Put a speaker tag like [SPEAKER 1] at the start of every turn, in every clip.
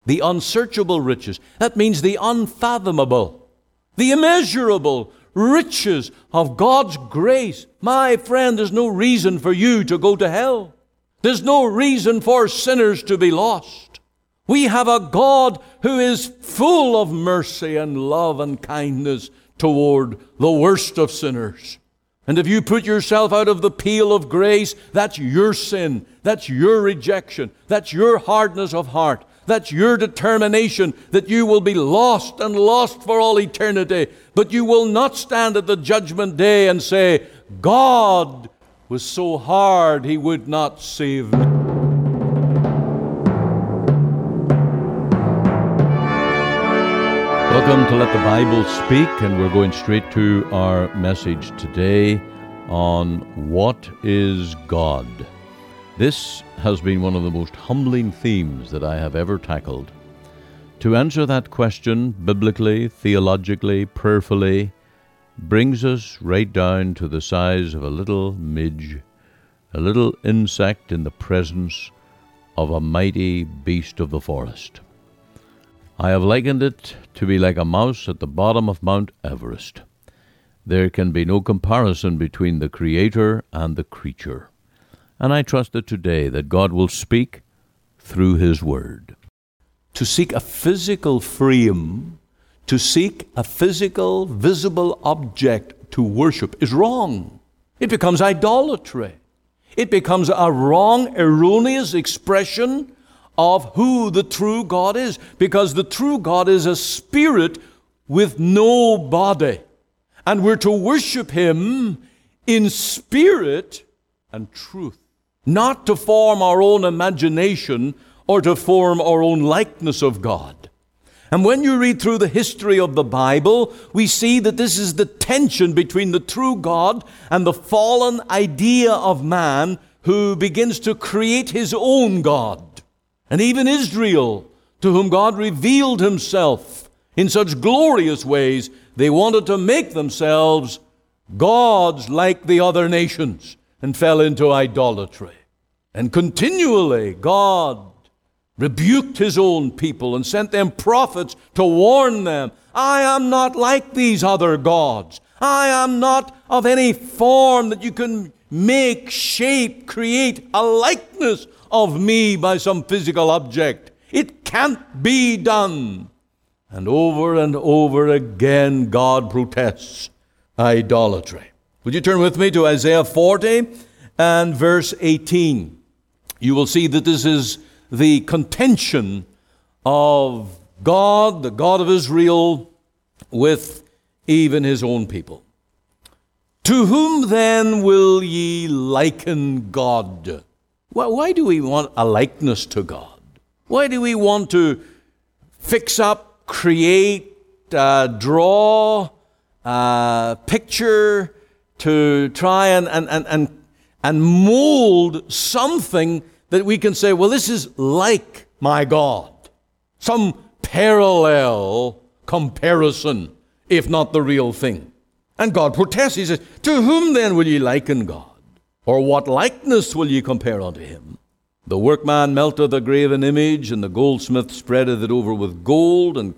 [SPEAKER 1] The unsearchable riches. That means the unfathomable, the immeasurable riches of God's grace. My friend, there's no reason for you to go to hell. There's no reason for sinners to be lost. We have a God who is full of mercy and love and kindness toward the worst of sinners. And if you put yourself out of the pale of grace, that's your sin, that's your rejection, that's your hardness of heart, that's your determination that you will be lost and lost for all eternity. But you will not stand at the judgment day and say, God was so hard he would not save me. Welcome to Let the Bible Speak, and we're going straight to our message today on what is God. This has been one of the most humbling themes that I have ever tackled. To answer that question biblically, theologically, prayerfully, brings us right down to the size of a little midge, a little insect in the presence of a mighty beast of the forest. I have likened it to be like a mouse at the bottom of Mount Everest. There can be no comparison between the Creator and the creature. And I trust that today that God will speak through His Word. To seek a physical frame, to seek a physical, visible object to worship is wrong. It becomes idolatry. It becomes a wrong, erroneous expression of who the true God is, because the true God is a spirit with no body. And we're to worship Him in spirit and truth, not to form our own imagination or to form our own likeness of God. And when you read through the history of the Bible, we see that this is the tension between the true God and the fallen idea of man who begins to create his own God. And even Israel, to whom God revealed Himself in such glorious ways, they wanted to make themselves gods like the other nations and fell into idolatry. And continually God rebuked His own people and sent them prophets to warn them, I am not like these other gods. I am not of any form that you can make, shape, create a likeness of me by some physical object. It can't be done. And over again, God protests idolatry. Would you turn with me to Isaiah 40 and verse 18? You will see that this is the contention of God, the God of Israel, with even His own people. To whom then will ye liken God? Why do we want a likeness to God? Why do we want to fix up, create, draw, picture, to try and mold something that we can say, well, this is like my God. Some parallel comparison, if not the real thing. And God protests. He says, to whom then will ye liken God? Or what likeness will ye compare unto Him? The workman melteth a graven image, and the goldsmith spreadeth it over with gold, and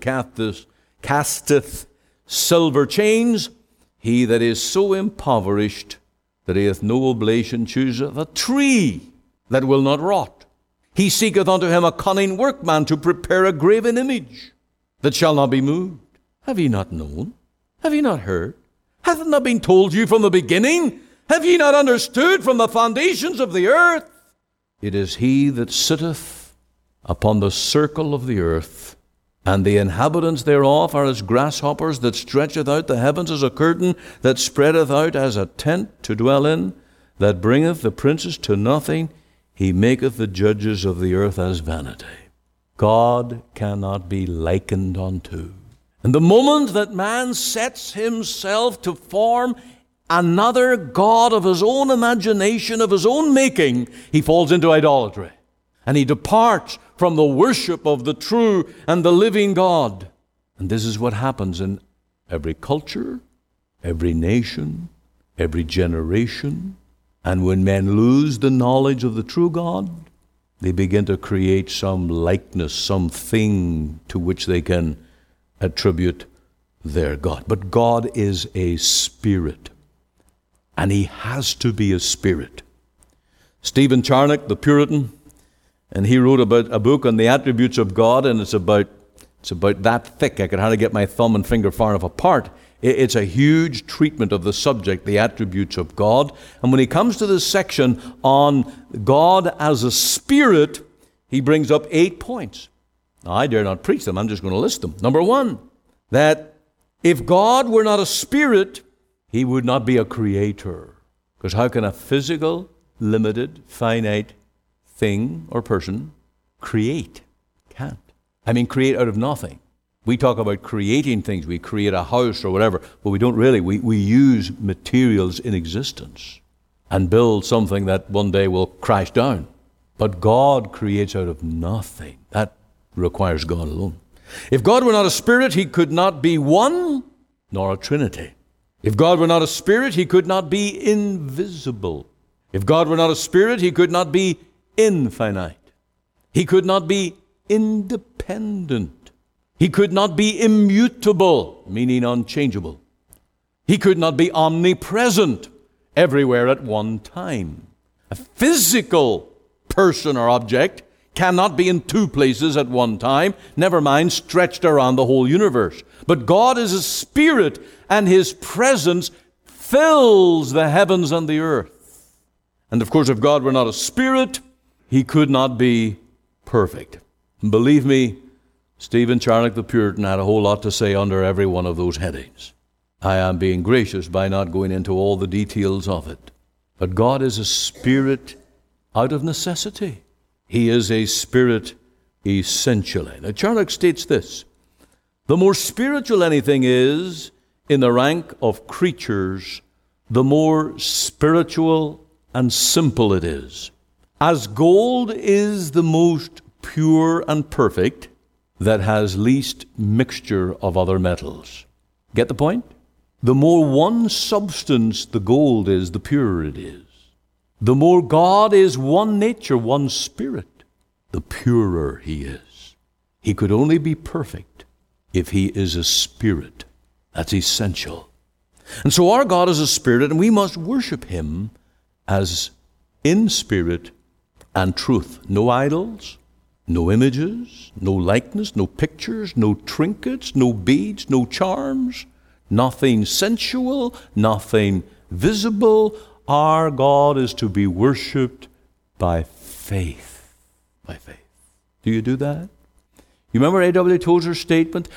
[SPEAKER 1] casteth silver chains. He that is so impoverished that he hath no oblation chooseth a tree that will not rot. He seeketh unto him a cunning workman to prepare a graven image that shall not be moved. Have ye not known? Have ye not heard? Hath it not been told you from the beginning? Have ye not understood from the foundations of the earth? It is He that sitteth upon the circle of the earth, and the inhabitants thereof are as grasshoppers, that stretcheth out the heavens as a curtain, that spreadeth out as a tent to dwell in, that bringeth the princes to nothing. He maketh the judges of the earth as vanity. God cannot be likened unto. And the moment that man sets himself to form another God of his own imagination, of his own making, he falls into idolatry. And he departs from the worship of the true and the living God. And this is what happens in every culture, every nation, every generation. And when men lose the knowledge of the true God, they begin to create some likeness, something to which they can attribute their God. But God is a spirit, and he has to be a spirit. Stephen Charnock, the Puritan, and he wrote about a book on the attributes of God, and it's about that thick. I could hardly get my thumb and finger far enough apart. It's a huge treatment of the subject, the attributes of God. And when he comes to this section on God as a spirit, he brings up 8 points. Now, I dare not preach them. I'm just going to list them. Number 1, that if God were not a spirit, he would not be a creator. Because how can a physical, limited, finite thing or person create? Can't. I mean, create out of nothing. We talk about creating things. We create a house or whatever, but we don't really. We use materials in existence and build something that one day will crash down. But God creates out of nothing. That requires God alone. If God were not a spirit, he could not be one nor a trinity. If God were not a spirit, he could not be invisible. If God were not a spirit, he could not be infinite. He could not be independent. He could not be immutable, meaning unchangeable. He could not be omnipresent, everywhere at one time. A physical person or object cannot be in 2 places at one time, never mind stretched around the whole universe. But God is a spirit, and his presence fills the heavens and the earth. And of course, if God were not a spirit, he could not be perfect. And believe me, Stephen Charnock the Puritan had a whole lot to say under every one of those headings. I am being gracious by not going into all the details of it. But God is a spirit out of necessity. He is a spirit essentially. Now, Charnock states this: the more spiritual anything is in the rank of creatures, the more spiritual and simple it is. As gold is the most pure and perfect, that has least mixture of other metals. Get the point? The more one substance the gold is, the purer it is. The more God is one nature, one spirit, the purer he is. He could only be perfect if he is a spirit. That's essential. And so our God is a spirit, and we must worship him as in spirit and truth. No idols, no images, no likeness, no pictures, no trinkets, no beads, no charms, nothing sensual, nothing visible. Our God is to be worshipped by faith. By faith. Do you do that? You remember A.W. Tozer's statement?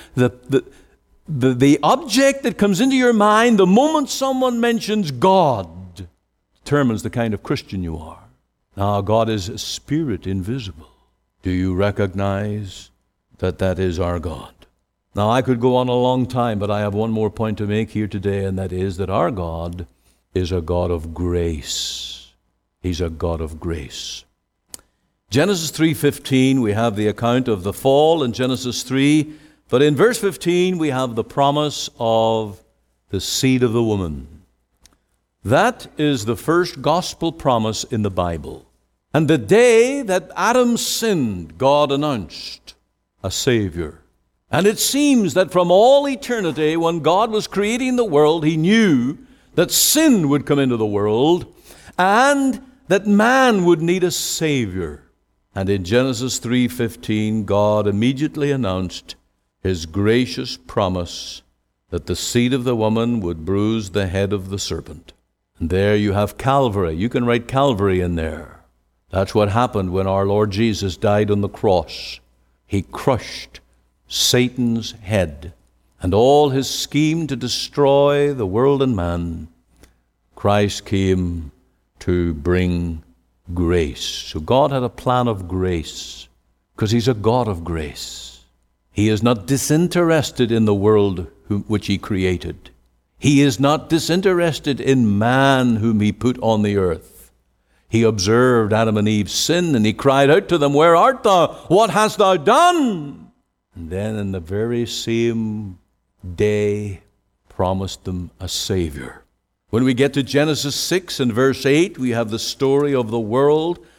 [SPEAKER 1] The object that comes into your mind the moment someone mentions God determines the kind of Christian you are. Now, God is a spirit invisible. Do you recognize that that is our God? Now, I could go on a long time, but I have one more point to make here today, and that is that our God is a God of grace. He's a God of grace. Genesis 3:15, we have the account of the fall in Genesis 3, but in verse 15 we have the promise of the seed of the woman. That is the first gospel promise in the Bible. And the day that Adam sinned, God announced a Savior. And it seems that from all eternity, when God was creating the world, he knew that sin would come into the world and that man would need a Savior. And in Genesis 3:15, God immediately announced his gracious promise that the seed of the woman would bruise the head of the serpent. And there you have Calvary. You can write Calvary in there. That's what happened when our Lord Jesus died on the cross. He crushed Satan's head and all his scheme to destroy the world and man. Christ came to bring grace. So God had a plan of grace because he's a God of grace. He is not disinterested in the world which he created. He is not disinterested in man whom he put on the earth. He observed Adam and Eve's sin, and he cried out to them, "Where art thou? What hast thou done?" And then in the very same day promised them a Savior. When we get to Genesis 6 and verse 8, we have the story of the world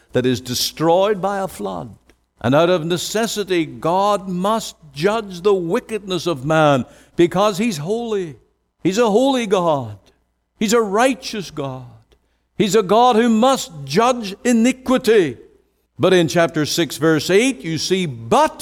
[SPEAKER 1] that is destroyed by a flood. And out of necessity, God must judge the wickedness of man because He's holy. He's a holy God. He's a righteous God. He's a God who must judge iniquity. But in chapter 6, verse 8, you see, but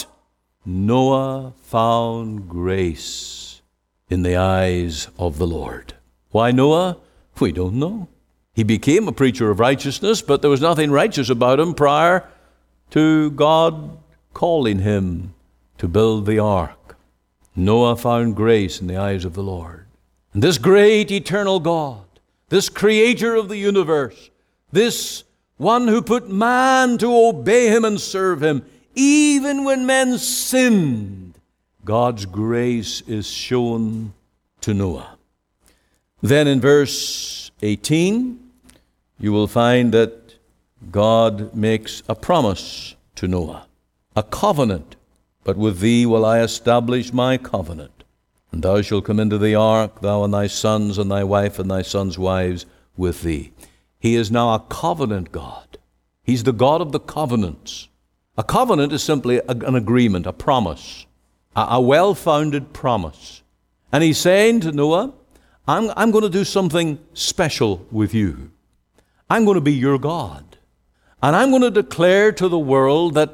[SPEAKER 1] Noah found grace in the eyes of the Lord. Why Noah? We don't know. He became a preacher of righteousness, but there was nothing righteous about him prior to God calling him to build the ark. Noah found grace in the eyes of the Lord. And this great eternal God, this creator of the universe, this one who put man to obey Him and serve Him, even when men sinned, God's grace is shown to Noah. Then in verse 18, you will find that God makes a promise to Noah, a covenant. But with thee will I establish my covenant, and thou shalt come into the ark, thou and thy sons and thy wife and thy sons' wives with thee. He is now a covenant God. He's the God of the covenants. A covenant is simply an agreement, a promise, a well-founded promise. And He's saying to Noah, I'm going to do something special with you. I'm going to be your God. And I'm going to declare to the world that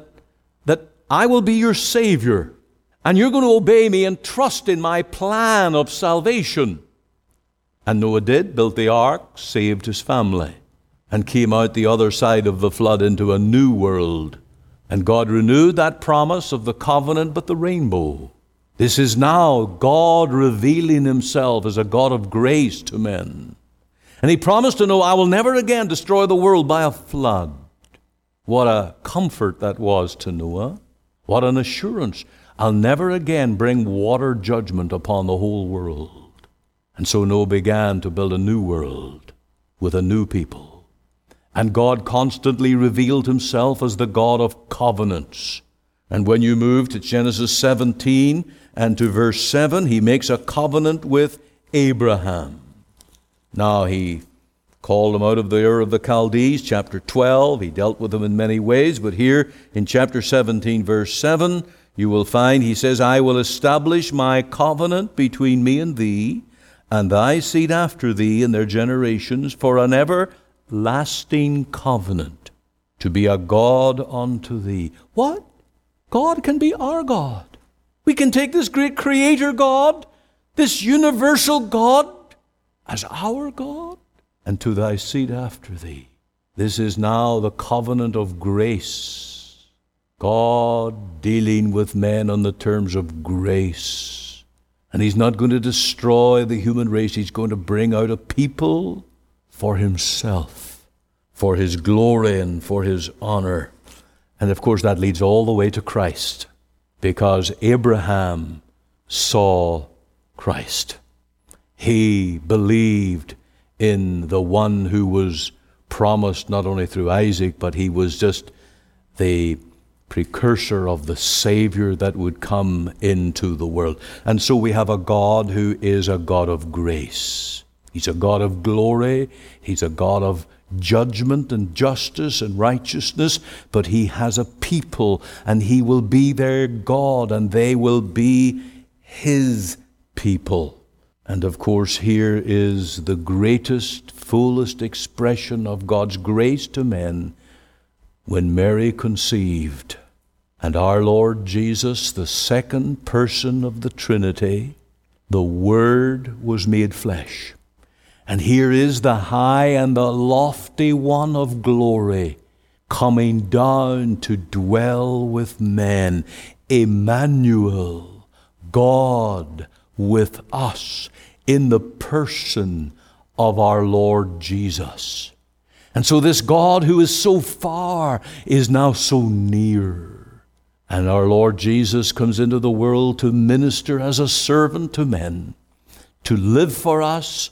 [SPEAKER 1] I will be your Savior. And you're going to obey me and trust in my plan of salvation. And Noah did, built the ark, saved his family, and came out the other side of the flood into a new world. And God renewed that promise of the covenant, but the rainbow. This is now God revealing Himself as a God of grace to men. And He promised to Noah, I will never again destroy the world by a flood. What a comfort that was to Noah. What an assurance. I'll never again bring water judgment upon the whole world. And so Noah began to build a new world with a new people. And God constantly revealed Himself as the God of covenants. And when you move to Genesis 17 and to verse 7, He makes a covenant with Abraham. Now He called him out of the Ur of the Chaldees, chapter 12. He dealt with him in many ways, but here in chapter 17, verse 7, you will find He says, I will establish my covenant between me and thee, and thy seed after thee in their generations, for an everlasting covenant, to be a God unto thee. What? God can be our God. We can take this great Creator God, this universal God, as our God, and to thy seed after thee. This is now the covenant of grace. God dealing with men on the terms of grace. And He's not going to destroy the human race. He's going to bring out a people for Himself, for His glory and for His honor. And of course that leads all the way to Christ, because Abraham saw Christ. He believed in the one who was promised not only through Isaac, but he was just the precursor of the Savior that would come into the world. And so we have a God who is a God of grace. He's a God of glory. He's a God of judgment and justice and righteousness, but He has a people, and He will be their God, and they will be His people. And of course, here is the greatest, fullest expression of God's grace to men when Mary conceived, and our Lord Jesus, the second person of the Trinity, the Word was made flesh. And here is the high and the lofty one of glory coming down to dwell with men. Emmanuel, God with us in the person of our Lord Jesus. And so this God who is so far is now so near. And our Lord Jesus comes into the world to minister as a servant to men, to live for us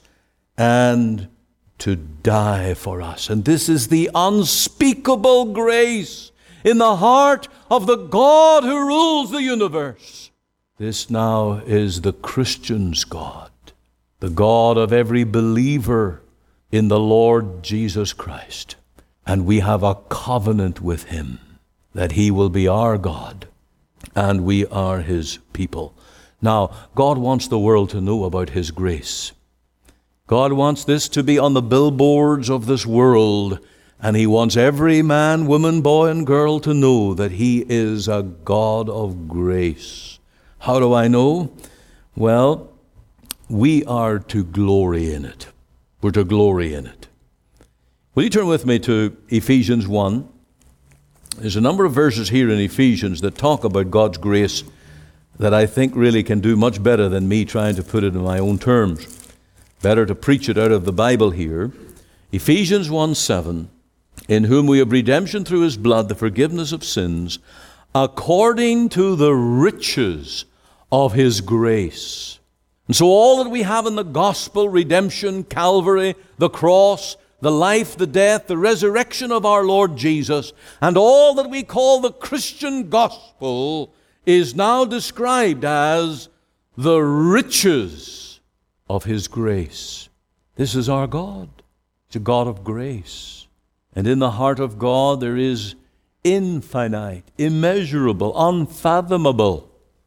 [SPEAKER 1] and to die for us. And this is the unspeakable grace in the heart of the God who rules the universe. This now is the Christian's God, the God of every believer in the Lord Jesus Christ.
[SPEAKER 2] And we have a covenant with him that he will be our God and we are his people. Now, God wants the world to know about his grace. God wants this to be on the billboards of this world, and he wants every man, woman, boy, and girl to know that he is a God of grace. How do I know? Well, we are to glory in it. We're to glory in it. Will you turn with me to Ephesians 1? There's a number of verses here in Ephesians that talk about God's grace that I think really can do much better than me trying to put it in my own terms. Better to preach it out of the Bible here. Ephesians 1:7, in whom we have redemption through his blood, the forgiveness of sins, according to the riches of his grace. And so all that we have in the gospel, redemption, Calvary, the cross, the life, the death, the resurrection of our Lord Jesus, and all that we call the Christian gospel is now described as the riches of his grace. This is our God. It's a God of grace. And in the heart of God there is infinite, immeasurable, unfathomable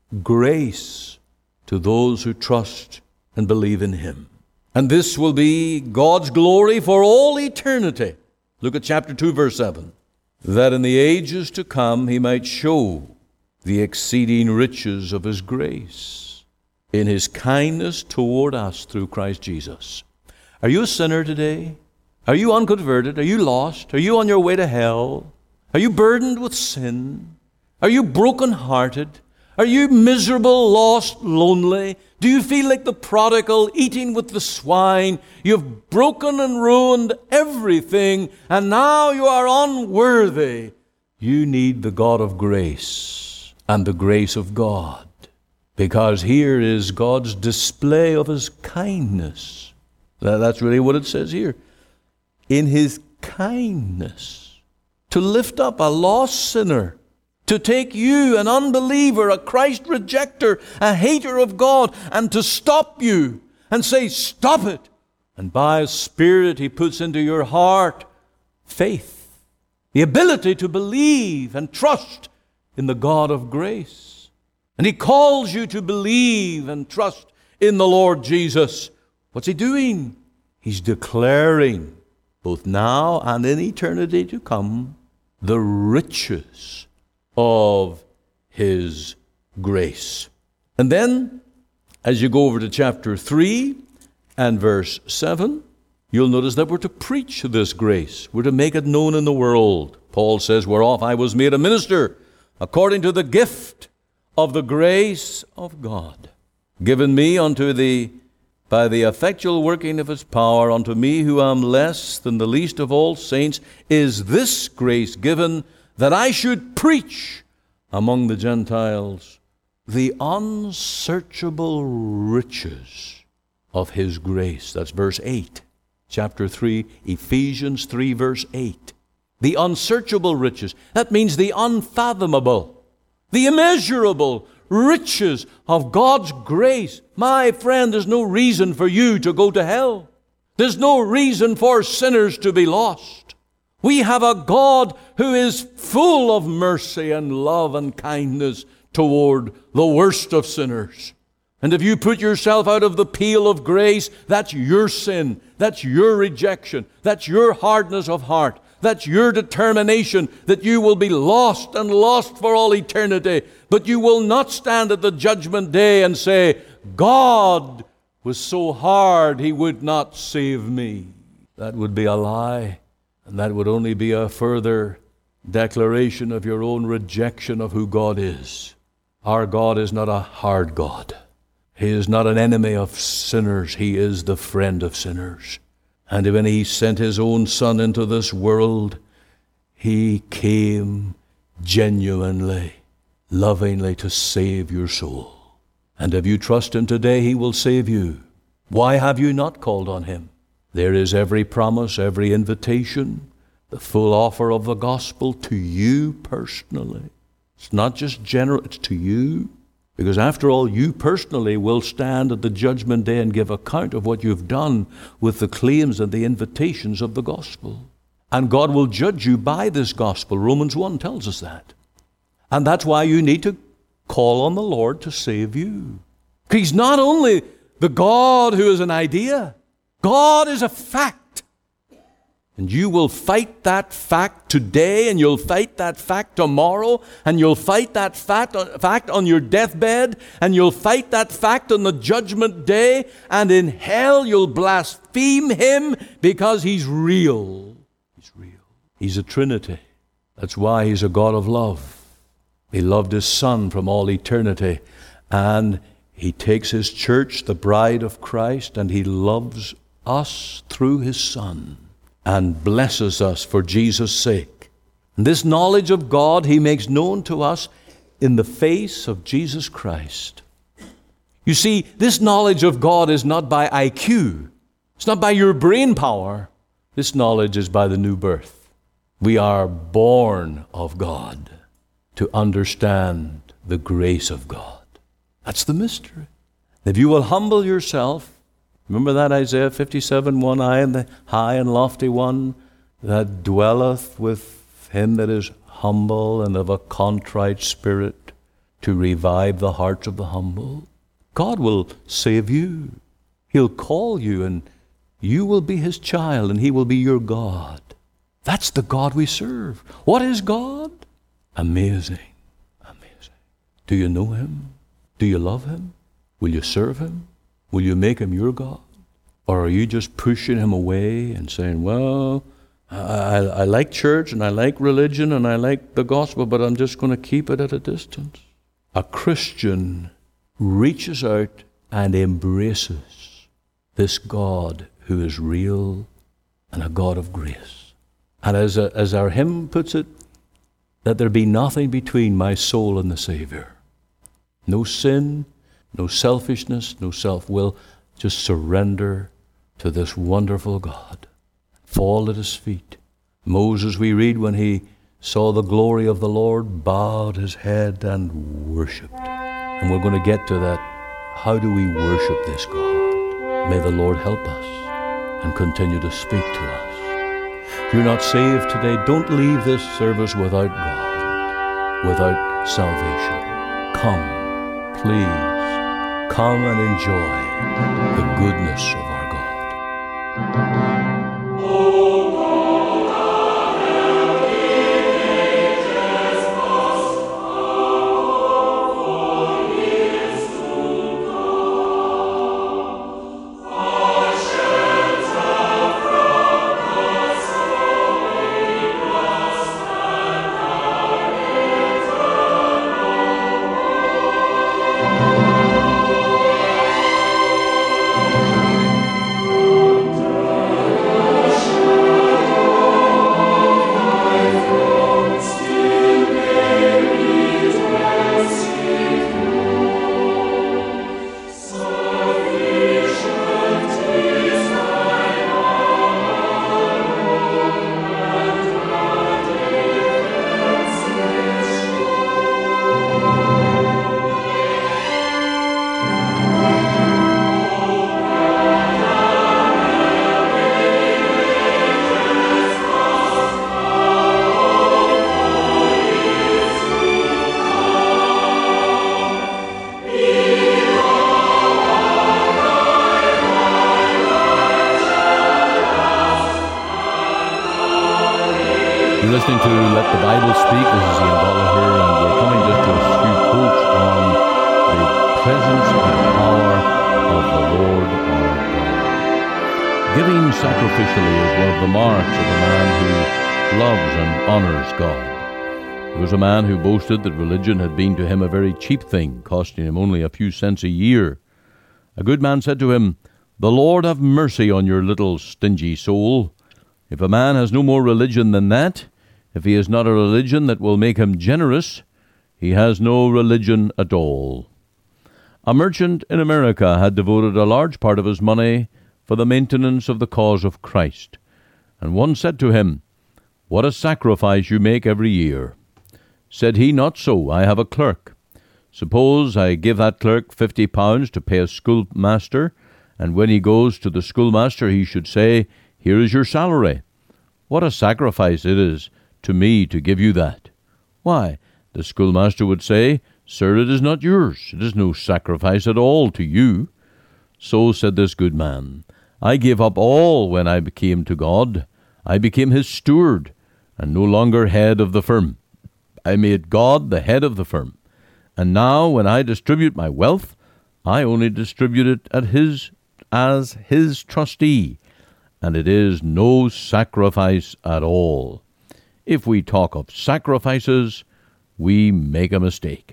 [SPEAKER 2] grace to those who trust and believe in him. And this will be God's glory for all eternity. Look at chapter 2, verse 7. That in the ages to come he might show the exceeding riches of his grace in his kindness toward us through Christ Jesus. Are you a sinner today? Are you unconverted? Are you lost? Are you on your way to hell? Are you burdened with sin? Are you broken-hearted? Are you miserable, lost, lonely? Do you feel like the prodigal eating with the swine? You've broken and ruined everything, and now you are unworthy. You need the God of grace and the grace of God, because here is God's display of his kindness. That's really what it says here. In his kindness, to lift up a lost sinner, to take you, an unbeliever, a Christ rejecter, a hater of God, and to stop you and say, stop it. And by his Spirit he puts into your heart faith, the ability to believe and trust in the God of grace. And he calls you to believe and trust in the Lord Jesus. What's he doing? He's declaring, both now and in eternity to come, the riches of his grace. And then, as you go over to chapter 3 and verse 7, you'll notice that we're to preach this grace. We're to make it known in the world. Paul says, whereof I was made a minister, according to the gift of the grace of God, given me by the effectual working of his power, unto me who am less than the least of all saints, is this grace given, that I should preach among the Gentiles the unsearchable riches of his grace. That's verse 8, chapter 3, Ephesians 3, verse 8. The unsearchable riches. That means the unfathomable, the immeasurable riches of God's grace. My friend, there's no reason for you to go to hell. There's no reason for sinners to be lost. We have a God who is full of mercy and love and kindness toward the worst of sinners. And if you put yourself out of the pale of grace, that's your sin, that's your rejection, that's your hardness of heart, that's your determination that you will be lost and lost for all eternity. But you will not stand at the judgment day and say, God was so hard he would not save me. That would be a lie. And that would only be a further declaration of your own rejection of who God is. Our God is not a hard God. He is not an enemy of sinners. He is the friend of sinners. And when he sent his own Son into this world, he came genuinely, lovingly to save your soul. And if you trust him today, he will save you. Why have you not called on him? There is every promise, every invitation, the full offer of the gospel to you personally. It's not just general, it's to you. Because after all, you personally will stand at the judgment day and give account of what you've done with the claims and the invitations of the gospel. And God will judge you by this gospel. Romans 1 tells us that. And that's why you need to call on the Lord to save you. He's not only the God who is an idea. God is a fact. And you will fight that fact today, and you'll fight that fact tomorrow, and you'll fight that fact on your deathbed, and you'll fight that fact on the judgment day, and in hell you'll blaspheme him because he's real. He's real. He's a Trinity. That's why he's a God of love. He loved his Son from all eternity, and he takes his church, the bride of Christ, and he loves us through his Son and blesses us for Jesus' sake. And this knowledge of God he makes known to us in the face of Jesus Christ. You see, this knowledge of God is not by IQ. It's not by your brain power. This knowledge is by the new birth. We are born of God to understand the grace of God. That's the mystery. If you will humble yourself, remember that Isaiah 57:1, I am the high and lofty one that dwelleth with him that is humble and of a contrite spirit, to revive the hearts of the humble. God will save you. He'll call you, and you will be his child, and he will be your God. That's the God we serve. What is God? Amazing. Amazing. Do you know him? Do you love him? Will you serve him? Will you make him your God? Or are you just pushing him away and saying, well, I like church and I like religion and I like the gospel, but I'm just going to keep it at a distance? A Christian reaches out and embraces this God who is real and a God of grace. And as our hymn puts it, that there be nothing between my soul and the Savior. No sin, no selfishness, no self-will. Just surrender to this wonderful God. Fall at his feet. Moses, we read, when he saw the glory of the Lord, bowed his head and worshipped. And we're going to get to that. How do we worship this God? May the Lord help us and continue to speak to us. If you're not saved today, don't leave this service without God, without salvation. Come. Please, come and enjoy the goodness of our God.
[SPEAKER 1] You're listening to Let the Bible Speak. This is Ian Gallagher, and we're coming just to a few quotes on the presence and power of the Lord our God. Giving sacrificially is one of the marks of a man who loves and honors God. There was a man who boasted that religion had been to him a very cheap thing, costing him only a few cents a year. A good man said to him, "The Lord have mercy on your little stingy soul. If a man has no more religion than that, if he has not a religion that will make him generous, he has no religion at all." A merchant in America had devoted a large part of his money for the maintenance of the cause of Christ. And one said to him, "What a sacrifice you make every year." Said he, "Not so, I have a clerk. Suppose I give that clerk £50 to pay a schoolmaster, and when he goes to the schoolmaster he should say, 'Here is your salary.' What a sacrifice it is to me to give you that. Why, the schoolmaster would say, Sir, it is not yours. It is no sacrifice at all to you. So said this good man, I gave up all when I came to God. I became his steward, and no longer head of the firm. I made God the head of the firm. And now when I distribute my wealth, I only distribute it as his trustee, and it is no sacrifice at all. If we talk of sacrifices, we make a mistake.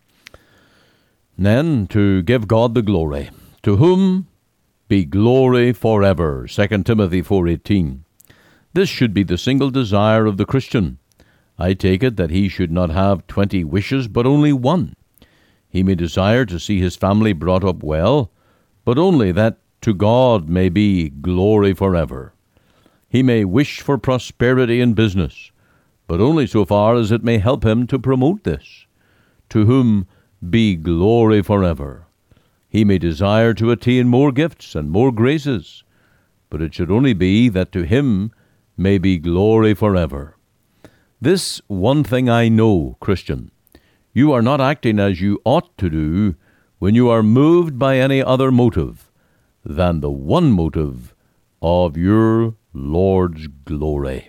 [SPEAKER 1] Then, to give God the glory, to whom be glory forever, 2 Timothy 4:18. This should be the single desire of the Christian. I take it that he should not have 20 wishes, but only one. He may desire to see his family brought up well, but only that to God may be glory forever. He may wish for prosperity in business, but only so far as it may help him to promote this. To whom be glory forever. He may desire to attain more gifts and more graces, but it should only be that to him may be glory forever. This one thing I know, Christian, you are not acting as you ought to do when you are moved by any other motive than the one motive of your Lord's glory.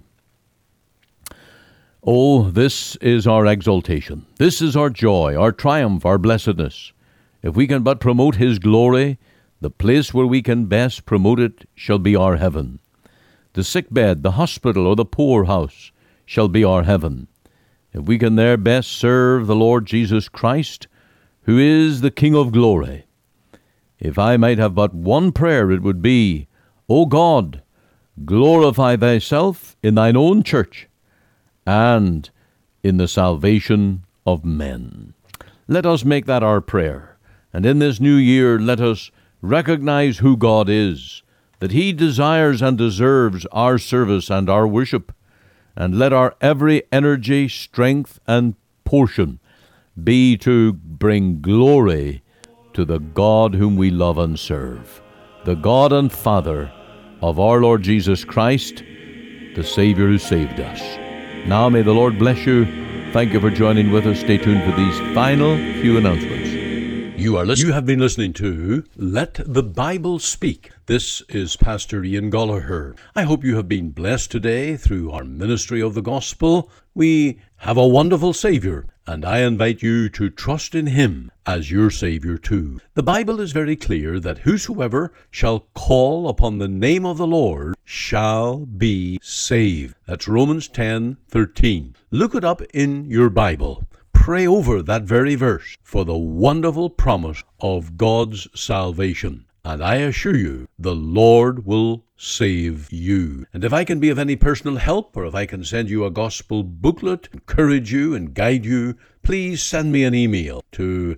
[SPEAKER 1] Oh, this is our exaltation. This is our joy, our triumph, our blessedness. If we can but promote his glory, the place where we can best promote it shall be our heaven. The sick bed, the hospital, or the poorhouse shall be our heaven. If we can there best serve the Lord Jesus Christ, who is the King of glory. If I might have but one prayer, it would be, O God, glorify thyself in thine own church and in the salvation of men. Let us make that our prayer. And in this new year, let us recognize who God is, that he desires and deserves our service and our worship. And let our every energy, strength, and portion be to bring glory to the God whom we love and serve, the God and Father of our Lord Jesus Christ, the Savior who saved us. Now may the Lord bless you. Thank you for joining with us. Stay tuned for these final few announcements. You have been listening to Let the Bible Speak. This is Pastor Ian Gollaher. I hope you have been blessed today through our ministry of the gospel. We have a wonderful Savior, and I invite you to trust in him as your Savior too. The Bible is very clear that whosoever shall call upon the name of the Lord shall be saved. That's Romans 10:13. Look it up in your Bible. Pray over that very verse for the wonderful promise of God's salvation. And I assure you, the Lord will save you. And if I can be of any personal help, or if I can send you a gospel booklet, encourage you and guide you, please send me an email to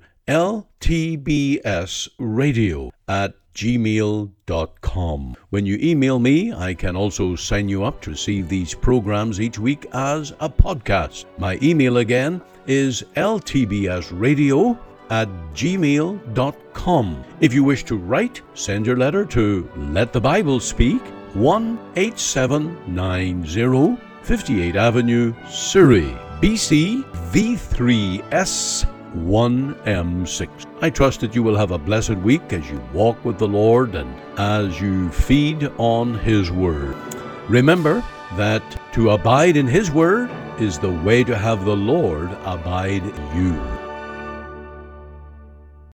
[SPEAKER 1] ltbsradio@gmail.com. When you email me, I can also sign you up to receive these programs each week as a podcast. My email again is ltbsradio@gmail.com. If you wish to write, send your letter to Let the Bible Speak, 18790 58th Avenue, Surrey, BC, V3S 1M6. I trust that you will have a blessed week as you walk with the Lord and as you feed on his word. Remember that to abide in his word is the way to have the Lord abide in you.